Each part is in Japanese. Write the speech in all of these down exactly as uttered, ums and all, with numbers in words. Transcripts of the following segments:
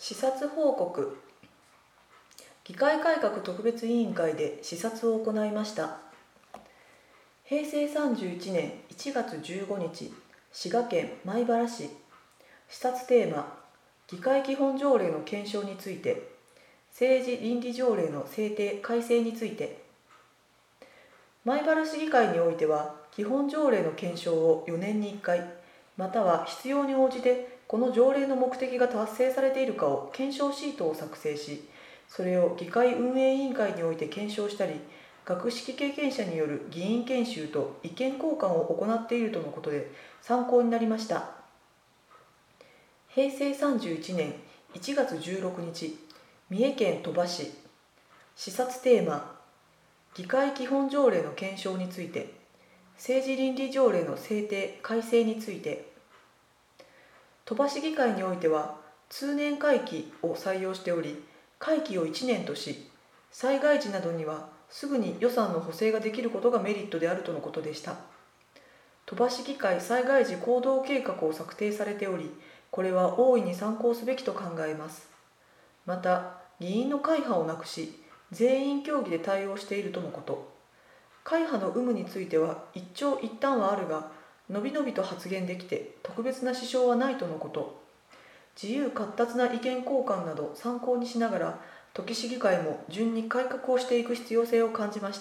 視察報告。議会改革特別委員会で視察を行いました。へいせいさんじゅういちねんいちがつじゅうごにち、滋賀県米原市。視察テーマ、議会基本条例の検証について、政治倫理条例の制定・改正について。米原市議会においては、基本条例の検証をよねんにいっかい、または必要に応じてこの条例の目的が達成されているかを検証シートを作成し、それを議会運営委員会において検証したり、学識経験者による議員研修と意見交換を行っているとのことで参考になりました。へいせいさんじゅういちねんいちがつじゅうろくにち、三重県鳥羽市。視察テーマ、議会基本条例の検証について、政治倫理条例の制定・改正について。鳥羽市議会においては、通年会期を採用しており、会期をいちねんとし、災害時などにはすぐに予算の補正ができることがメリットであるとのことでした。鳥羽市議会災害時行動計画を策定されており、これは大いに参考すべきと考えます。また、議員の会派をなくし、全員協議で対応しているとのこと。会派の有無については一長一短はあるが、のびのびと発言できて特別な支障はないとのこと。自由闊達な意見交換など参考にしながら、土岐市議会も順に改革をしていく必要性を感じました。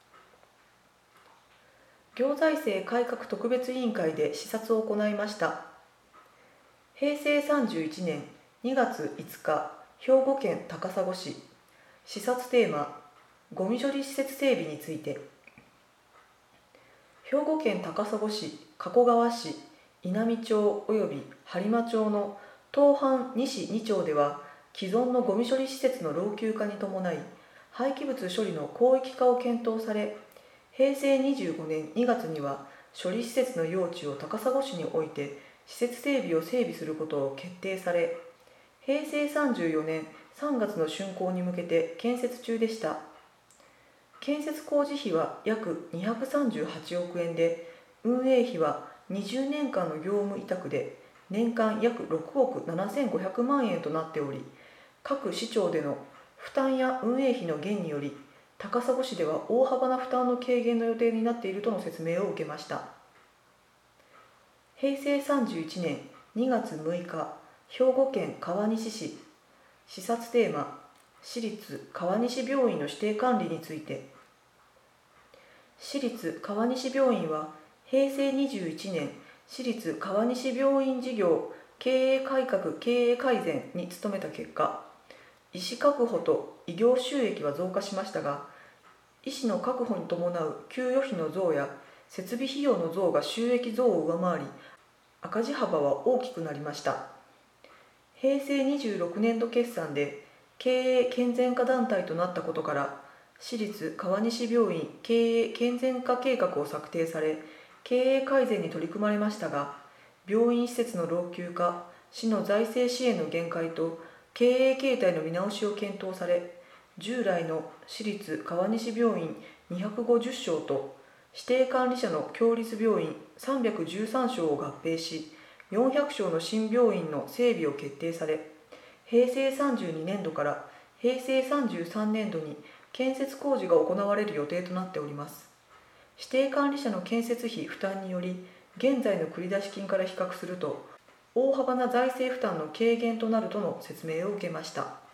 行財政改革特別委員会で視察を行いました。へいせいさんじゅういちねんにがついつか、兵庫県高砂市。視察テーマ、ゴミ処理施設整備について。兵庫県高砂市、加古川市、稲美町及び播磨町の東半に市に町では、既存のゴミ処理施設の老朽化に伴い、廃棄物処理の広域化を検討され、へいせいにじゅうごねんにがつには処理施設の用地を高砂市において施設整備を整備することを決定され、へいせいさんじゅうよねんさんがつの竣工に向けて建設中でした。建設工事費は約にひゃくさんじゅうはちおくえんで、運営費はにじゅうねんかんの業務委託で年間約ろくおくななせんごひゃくまんえんとなっており、各市町での負担や運営費の減により、高砂市では大幅な負担の軽減の予定になっているとの説明を受けました。へいせいさんじゅういちねんにがつむいか、兵庫県川西市。視察テーマ、市立川西病院の指定管理について。市立川西病院は、へいせいにじゅういちねん市立川西病院事業経営改革経営改善に努めた結果、医師確保と医療収益は増加しましたが、医師の確保に伴う給与費の増や設備費用の増が収益増を上回り、赤字幅は大きくなりました。へいせいにじゅうろくねんど決算で経営健全化団体となったことから、市立川西病院経営健全化計画を策定され、経営改善に取り組まれましたが、病院施設の老朽化、市の財政支援の限界と経営形態の見直しを検討され、従来の市立川西病院にひゃくごじゅっしょうと指定管理者の共立病院さんびゃくじゅうさんしょうを合併し、よんひゃくしょうの新病院の整備を決定され、へいせいさんじゅうにねんどからへいせいさんじゅうさんねんどに建設工事が行われる予定となっております。指定管理者の建設費負担により、現在の繰出金から比較すると、大幅な財政負担の軽減となるとの説明を受けました。